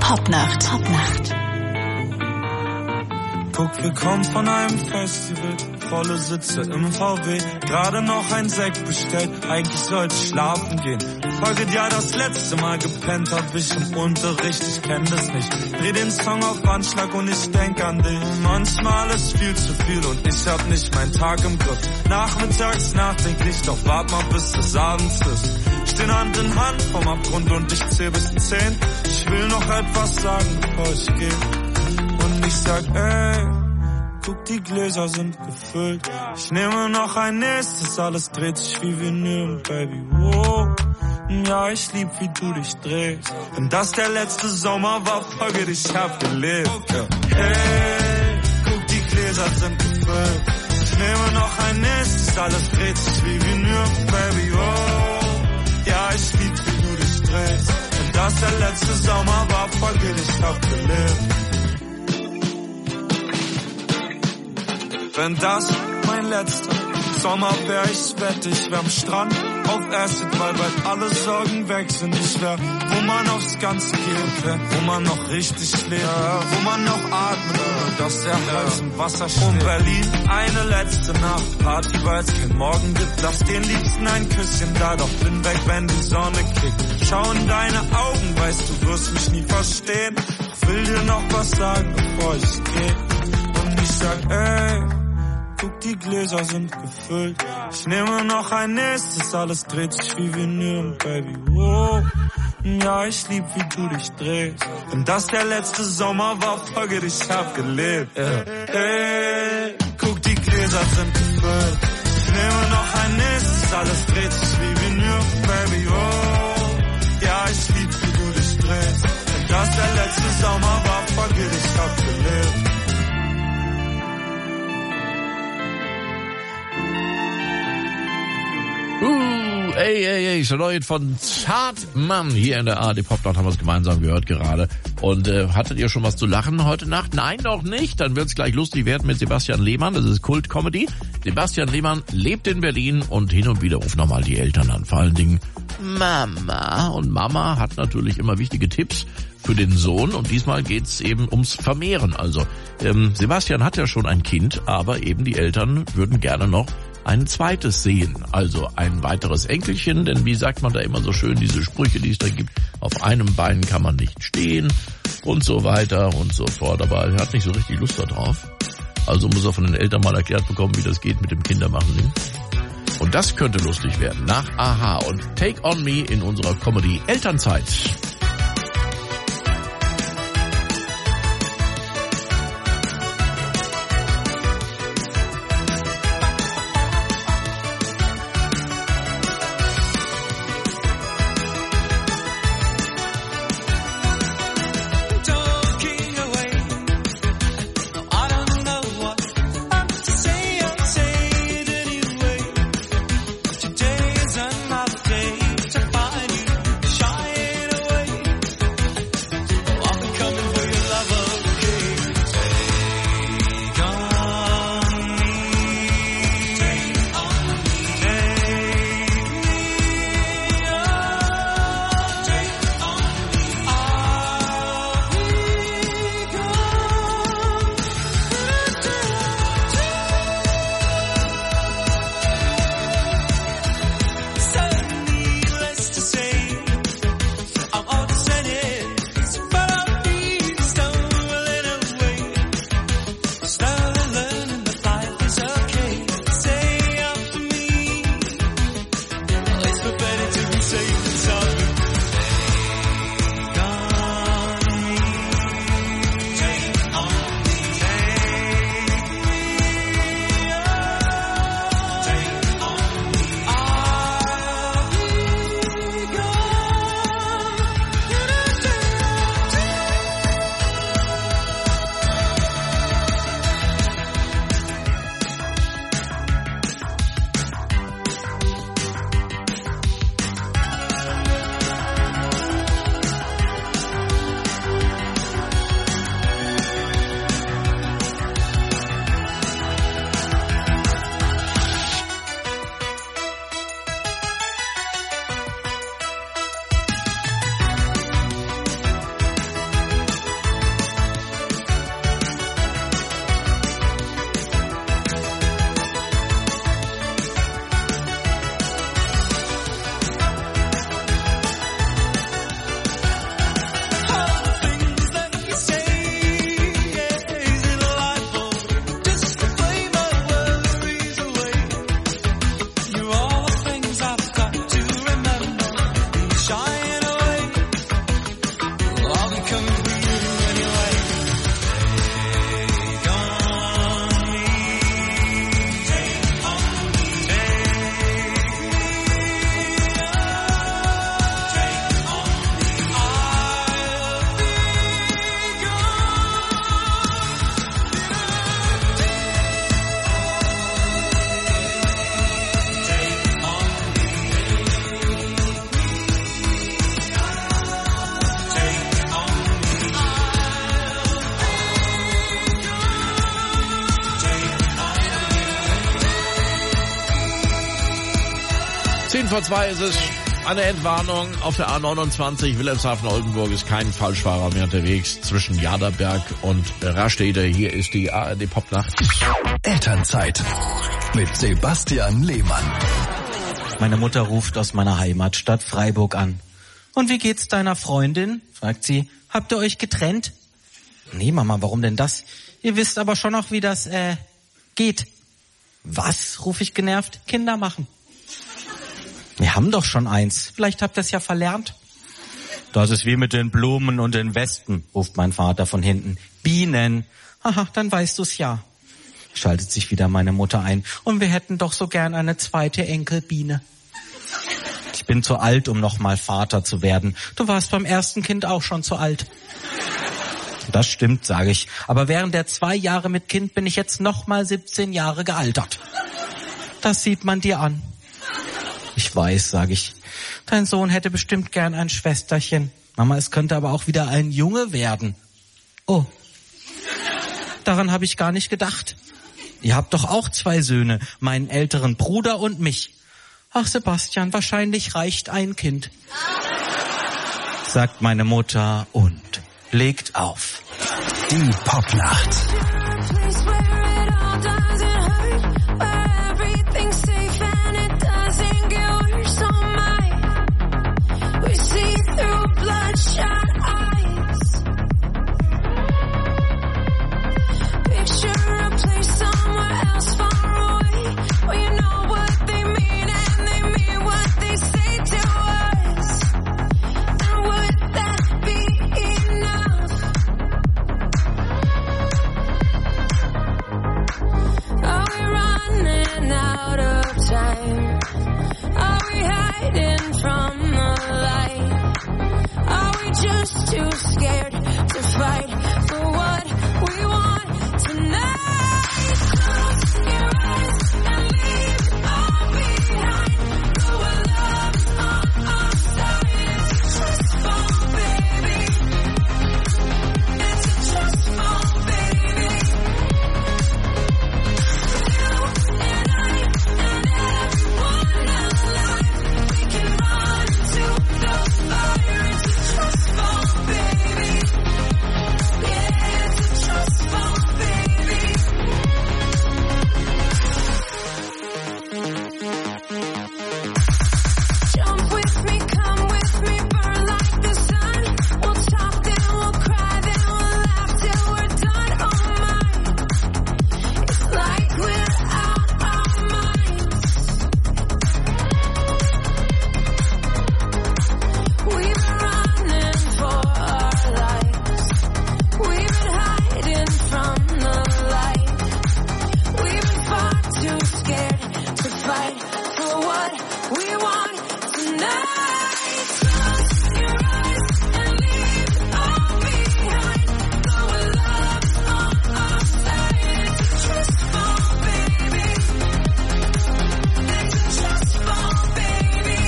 Popnacht. Popnacht. Guck, wir kommen von einem Festival, volle Sitze im V W, gerade noch ein Sekt bestellt, eigentlich sollte ich schlafen gehen. Folge ja das letzte Mal gepennt hab ich im Unterricht, ich kenn das nicht. Dreh den Song auf Anschlag und ich denk an dich. Manchmal ist viel zu viel und ich hab nicht meinen Tag im Griff. Nachmittags nachdenklich, doch wart mal bis es abends ist. Stehen Hand in Hand vom Abgrund und ich zähl bis zehn. Ich will noch etwas sagen, bevor ich geh. Und ich sag, ey, guck, die Gläser sind gefüllt. Ich nehme noch ein nächstes, alles dreht sich wie Vinyl, Baby, wow. Ja, ich lieb, wie du dich drehst. Wenn das der letzte Sommer war, folge dich, ich hab gelebt. Ja. Hey, guck, die Gläser sind gefüllt. Ich nehme noch ein nächstes, alles dreht sich wie Vinyl, Baby, wow. Ja, ich lieb, wie du dich drehst. Wenn das der letzte Sommer war, folge dich, ich hab gelebt. Wenn das mein letzter Sommer wär, ich wette, ich wär am Strand auf Acid, weil bald alle Sorgen weg sind. Ich wär, wo man aufs Ganze geht, wär, wo man noch richtig lebt, wo man noch atmet, und dass der Hals im Wasser steht. Um Berlin eine letzte Nacht, Party, weil es kein Morgen gibt. Lass den Liebsten ein Küsschen da, doch bin weg, wenn die Sonne kickt. Schau in deine Augen, weißt du, wirst mich nie verstehen. Ich will dir noch was sagen, bevor ich geh. Und ich sag, ey, guck, die Gläser sind gefüllt. Ich nehme noch ein nächstes, alles dreht sich wie Vinyl, Baby, wow. Ja, ich lieb, wie du dich drehst. Wenn das der letzte Sommer war, folge dich, ich hab gelebt. Yeah. Hey, guck, die Gläser sind gefüllt. Ich nehme noch ein nächstes, alles dreht sich wie Vinyl, Baby, wow. Ja, ich lieb, wie du dich drehst. Wenn das der letzte Sommer war, folge dich, ich hab gelebt. Uh, ey, ey, ey, schon neu von Zartmann hier in der A R D Popnacht, haben wir es gemeinsam gehört gerade. Und äh, hattet ihr schon was zu lachen heute Nacht? Nein, noch nicht. Dann wird's gleich lustig werden mit Sebastian Lehmann. Das ist Kult-Comedy. Sebastian Lehmann lebt in Berlin und hin und wieder ruft nochmal die Eltern an. Vor allen Dingen Mama. Und Mama hat natürlich immer wichtige Tipps für den Sohn. Und diesmal geht's eben ums Vermehren. Also ähm, Sebastian hat ja schon ein Kind, aber eben die Eltern würden gerne noch ein zweites sehen, also ein weiteres Enkelchen, denn wie sagt man da immer so schön, diese Sprüche, die es da gibt, auf einem Bein kann man nicht stehen und so weiter und so fort, aber er hat nicht so richtig Lust darauf, also muss er von den Eltern mal erklärt bekommen, wie das geht mit dem Kindermachen. Und das könnte lustig werden, nach Aha und Take On Me in unserer Comedy Elternzeit. Today is another day to find you shying away. vor zwei ist es. Eine Entwarnung auf der A neunundzwanzig Wilhelmshaven-Oldenburg ist kein Falschfahrer mehr unterwegs zwischen Jaderberg und Rastede. Hier ist die A R D Popnacht. Elternzeit mit Sebastian Lehmann. Meine Mutter ruft aus meiner Heimatstadt Freiburg an. Und wie geht's deiner Freundin? Fragt sie. Habt ihr euch getrennt? Nee, Mama, warum denn das? Ihr wisst aber schon noch, wie das, äh, geht. Was? Ruf ich genervt. Kinder machen. Wir haben doch schon eins. Vielleicht habt ihr es ja verlernt. Das ist wie mit den Blumen und den Wespen, ruft mein Vater von hinten. Bienen. Aha, dann weißt du's ja. Schaltet sich wieder meine Mutter ein. Und wir hätten doch so gern eine zweite Enkelbiene. Ich bin zu alt, um nochmal Vater zu werden. Du warst beim ersten Kind auch schon zu alt. Das stimmt, sage ich. Aber während der zwei Jahre mit Kind bin ich jetzt nochmal siebzehn Jahre gealtert. Das sieht man dir an. Ich weiß, sage ich. Dein Sohn hätte bestimmt gern ein Schwesterchen. Mama, es könnte aber auch wieder ein Junge werden. Oh, daran habe ich gar nicht gedacht. Ihr habt doch auch zwei Söhne, meinen älteren Bruder und mich. Ach, Sebastian, wahrscheinlich reicht ein Kind. Sagt meine Mutter und legt auf. Die Popnacht. Too scared to fight for what we want tonight. Close your eyes and leave it all behind. Go where love is on our side. It's a trust fall, baby. It's a trust fall, baby. You and I and everyone alive, we can run to the fire. It's a trust fall, baby. Yeah, it's a trust fall, baby. Jump with me, come with me, burn like the sun. We'll talk, then we'll cry, then we'll laugh till we're done. Oh my, it's like we're out our minds. We've been running for our lives. We've been hiding from the light. We've been far too scared to fight for what we want tonight. Close your eyes and leave it all behind. Go where love is on our side. It's a trust fall, baby. It's a trust fall, baby.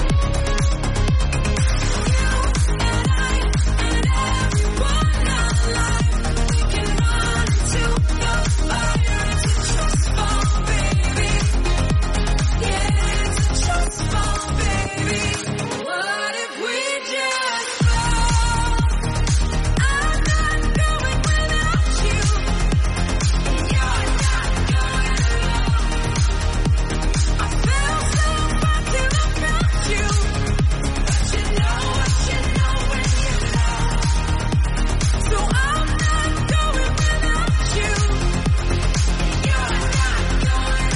You and I and everyone alive, we can run to the fire. It's a trust fall, baby. Yeah, it's a trust fall, baby. What if we just fall? I'm not going without you. You're not going alone. I feel so far till I found you. But you know what you know when you know. So I'm not going without you. You're not going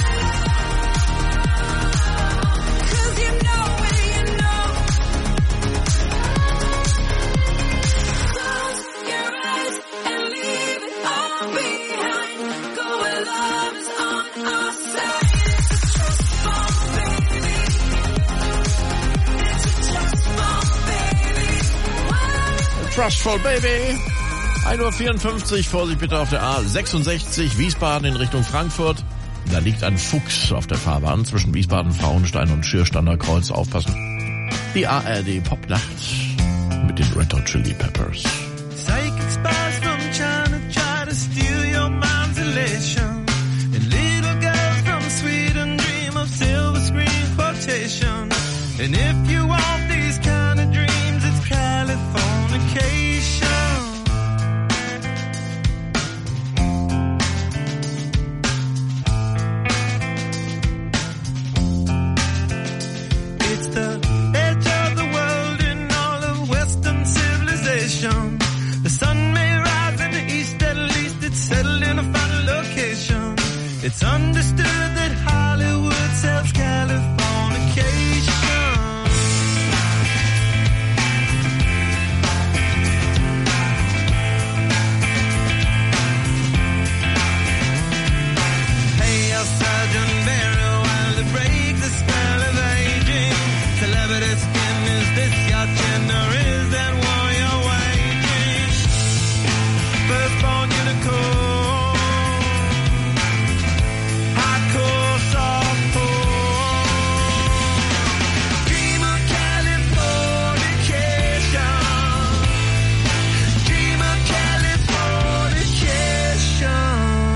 alone. 'Cause you know when you know. Close your eyes and leave it all behind. Go where love is on our side. It's a trust fall, baby. It's a trust fall, baby. What if Trustful Baby. ein Uhr vierundfünfzig, Vorsicht bitte auf der A sechsundsechzig, Wiesbaden in Richtung Frankfurt. Da liegt ein Fuchs auf der Fahrbahn zwischen Wiesbaden, Frauenstein und Schierstander Kreuz. Aufpassen. Die A R D Popnacht mit den Red Hot Chili Peppers. Psychic spies from China try to steal your mind's elation. And little girls from Sweden dream of silver screen quotations. And if you want these kind of dreams, it's Californication. It's the edge of the world in all of Western civilization. The sun may rise in the east, at least it's settled in a final location. It's understood that Hollywood sells Californication. Hey, El Sergeant Barry, while to break the spell of aging. Celebrity skin, is this your chin or is that war you're waging? Firstborn unicorn, hardcore softcore. Dream of Californication. Dream of Californication.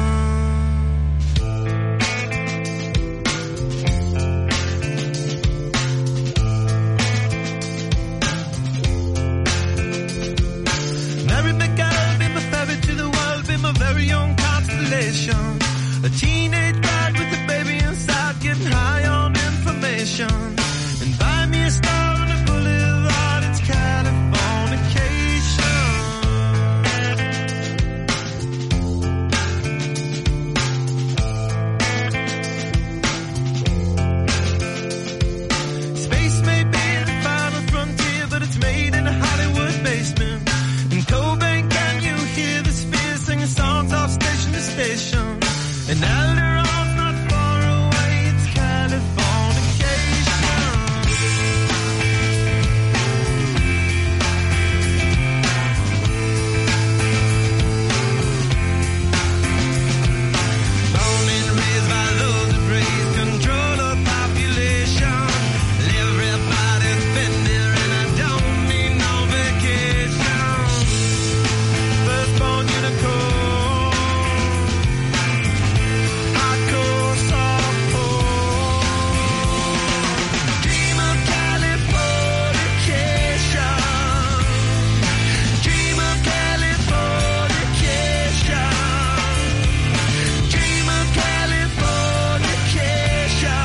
Mary McGill, be my ferry to the world, be my very own constellation. A teenage bride with a baby inside, getting high on information. And buy me a star on a boulevard, it's Californication. Space may be the final frontier, but it's made in a Hollywood basement. In Cobain, can you hear the Spears singing songs off station to station? And Alderon's not far away, it's Californication. Born and raised by those that praise control of population. Everybody's been there and I don't need no vacation. Firstborn unicorn, hardcore softcore. Dream of Californication. Dream of Californication. Dream of Californication.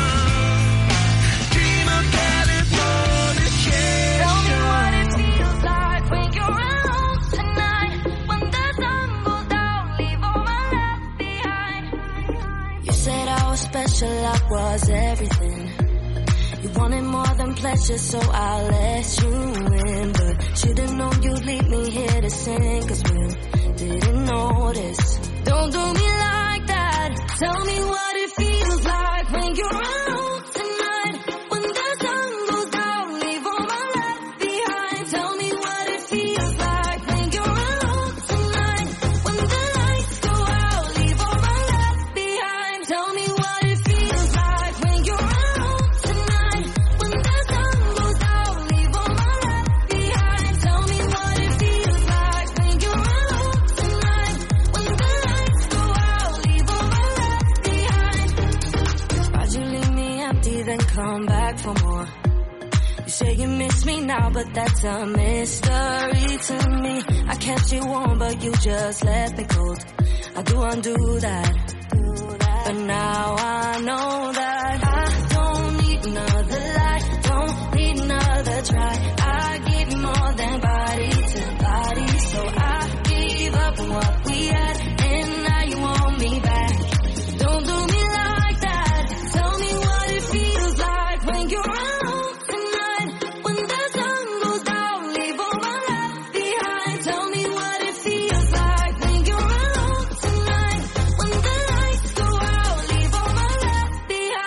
Dream of Californication. Tell me what it feels like when you're alone tonight. When the sun goes down, leave all my left behind. You said I was special, I was everything. You wanted more than pleasure, so I let you in. But should've known you'd leave me here to sing, 'cause we didn't notice. Don't do me like that. Tell me what it feels like when you're alone tonight. When the sun goes down, leave all my left behind. Tell me what it feels like when you're alone tonight. When the lights go out, leave all my left behind. Tell me what it feels like when you're alone tonight. When the sun goes down, leave all my left behind. Tell me what it feels like when you're alone tonight. When the lights go out, leave all my left behind. Why'd you leave me empty, then come back for more? You say you miss me now, but that's a mystery to me. I kept you warm, but you just left me cold. I do undo that, but now I know that I don't need another lie, don't need another try. I give you more than body to body, so I gave up on what we had, and now you want me back. Don't do me like that. Tell me what it feels like when you're alone tonight. When the sun goes down, leave all my left behind. Tell me what it feels like when you're alone tonight. When the lights go out, leave all my left behind.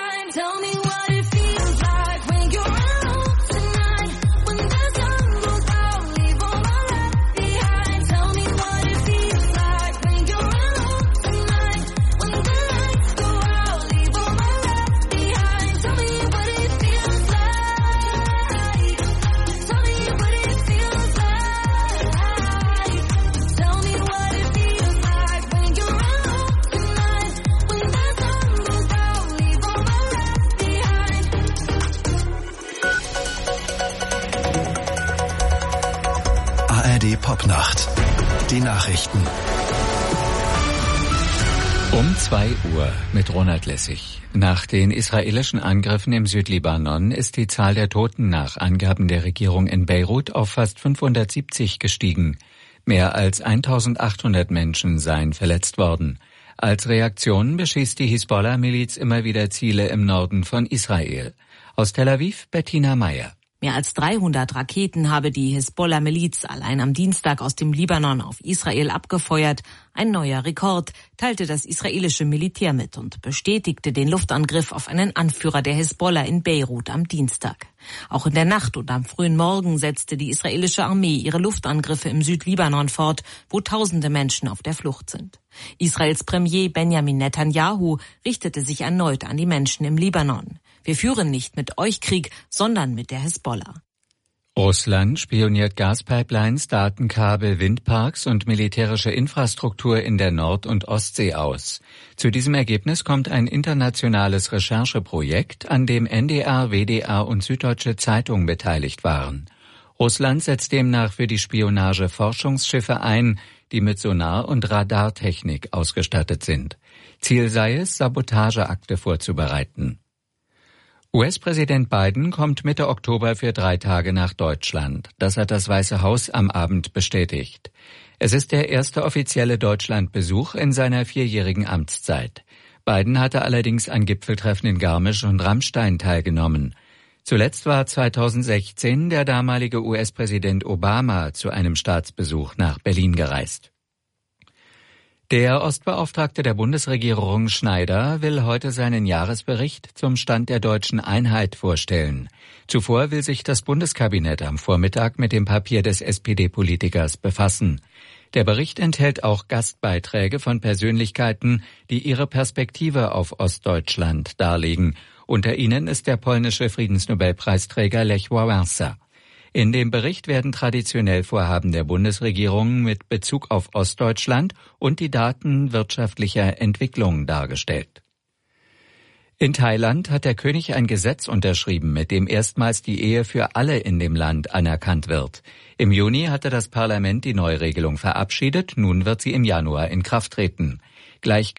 R D Popnacht. Die Nachrichten. Um zwei Uhr mit Ronald Lessig. Nach den israelischen Angriffen im Südlibanon ist die Zahl der Toten nach Angaben der Regierung in Beirut auf fast fünfhundertsiebzig gestiegen. Mehr als eintausendachthundert Menschen seien verletzt worden. Als Reaktion beschießt die Hisbollah-Miliz immer wieder Ziele im Norden von Israel. Aus Tel Aviv Bettina Meyer. Mehr als dreihundert Raketen habe die Hisbollah-Miliz allein am Dienstag aus dem Libanon auf Israel abgefeuert. Ein neuer Rekord, teilte das israelische Militär mit und bestätigte den Luftangriff auf einen Anführer der Hisbollah in Beirut am Dienstag. Auch in der Nacht und am frühen Morgen setzte die israelische Armee ihre Luftangriffe im Südlibanon fort, wo tausende Menschen auf der Flucht sind. Israels Premier Benjamin Netanyahu richtete sich erneut an die Menschen im Libanon. Wir führen nicht mit euch Krieg, sondern mit der Hisbollah. Russland spioniert Gaspipelines, Datenkabel, Windparks und militärische Infrastruktur in der Nord- und Ostsee aus. Zu diesem Ergebnis kommt ein internationales Rechercheprojekt, an dem N D R, W D R und Süddeutsche Zeitung beteiligt waren. Russland setzt demnach für die Spionage Forschungsschiffe ein, die mit Sonar- und Radartechnik ausgestattet sind. Ziel sei es, Sabotageakte vorzubereiten. U S-Präsident Biden kommt Mitte Oktober für drei Tage nach Deutschland. Das hat das Weiße Haus am Abend bestätigt. Es ist der erste offizielle Deutschlandbesuch in seiner vierjährigen Amtszeit. Biden hatte allerdings an Gipfeltreffen in Garmisch und Rammstein teilgenommen. Zuletzt war zweitausendsechzehn der damalige U S-Präsident Obama zu einem Staatsbesuch nach Berlin gereist. Der Ostbeauftragte der Bundesregierung Schneider will heute seinen Jahresbericht zum Stand der deutschen Einheit vorstellen. Zuvor will sich das Bundeskabinett am Vormittag mit dem Papier des S P D-Politikers befassen. Der Bericht enthält auch Gastbeiträge von Persönlichkeiten, die ihre Perspektive auf Ostdeutschland darlegen. Unter ihnen ist der polnische Friedensnobelpreisträger Lech Wałęsa. In dem Bericht werden traditionell Vorhaben der Bundesregierung mit Bezug auf Ostdeutschland und die Daten wirtschaftlicher Entwicklung dargestellt. In Thailand hat der König ein Gesetz unterschrieben, mit dem erstmals die Ehe für alle in dem Land anerkannt wird. Im Juni hatte das Parlament die Neuregelung verabschiedet, nun wird sie im Januar in Kraft treten. Gleich